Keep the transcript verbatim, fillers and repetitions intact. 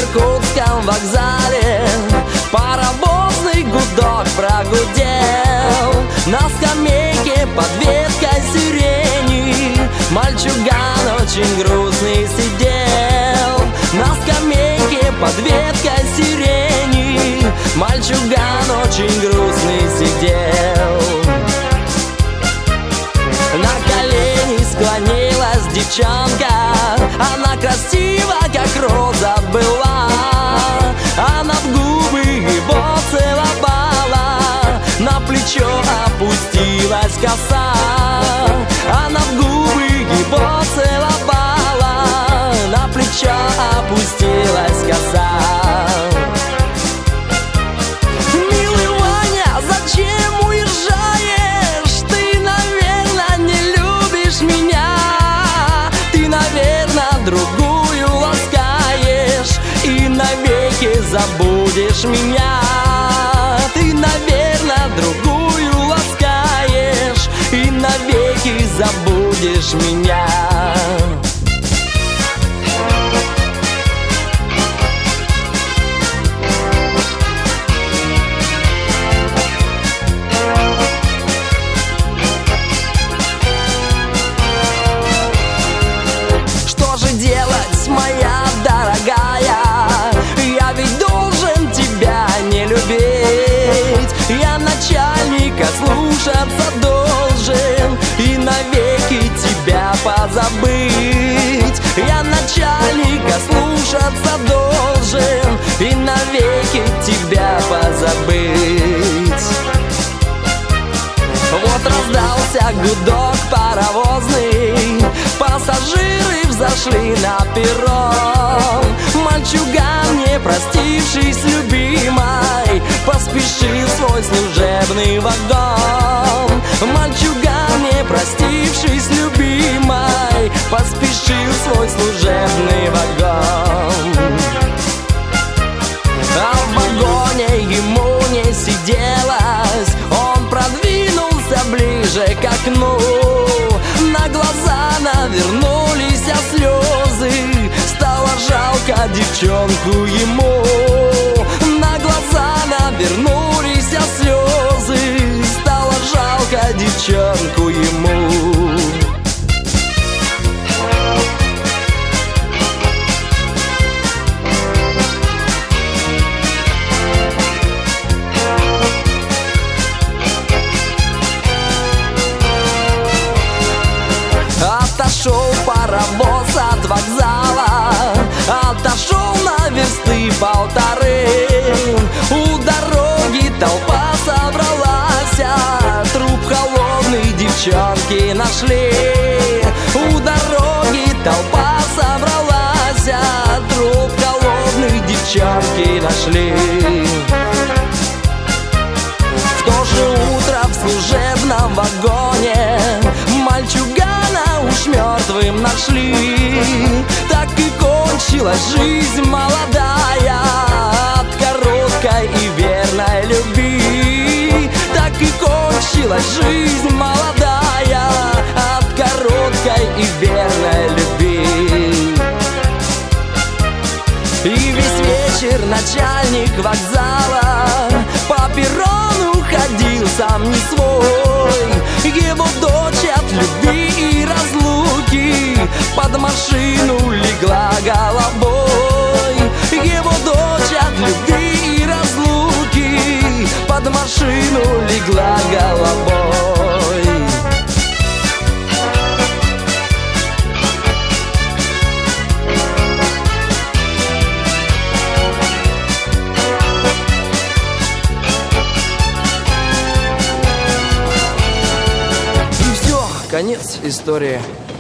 Иркутском вокзале паровозный гудок прогудел. На скамейке под веткой сирени мальчуган очень грустный сидел. На скамейке под веткой сирени мальчуган очень грустный сидел. На колени склонилась девчонка, она красива, как роза была. Она в губы его целовала, на плечо опустилась коса. Она в губы его целовала, на плечо опустилась коса. Милый Ваня, зачем уезжаешь? Ты, наверное, не любишь меня. Ты, наверное, другую ласкаешь и навеки забудешь меня. Ты, наверное, другую ласкаешь и навеки забудешь меня. Что же делать, моя дорогая? Я ведь должен тебя не любить. Я начальника слушаться должен и навеки тебя позабыть. Я начальника слушаться должен и навеки тебя позабыть. Вот раздался гудок паровозный, пассажиры взошли на перрон. Мальчуган, не простившись любимой, поспешил свой служебный вагон. Мальчуган, не простившись любимой, поспешил свой служебный вагон. А в вагоне ему не сиделось, он продвинулся ближе к окну. На глаза навернулись слезы, стало жалко девчонку ему. На глаза навернулись слезы, стало жалко девчонку ему. Отошел паровоз от вокзала, отошел на версты полторы. У дороги толпа собралась, труп холодной девчонки нашли. У дороги толпа собралась, труп холодной девчонки нашли. В то же утро в служебном вагоне мальчугана уж мертвым нашли. Так и кончилась жизнь молодая от короткой и верной любви. Так и кончилась жизнь молодая от короткой и верной любви. И весь вечер начальник вокзала по перрону ходил сам не свой. Его дочь от любви и разлуки под машину легла головой. Его дочь от любви и разлуки под машину легла головой. Конец истории.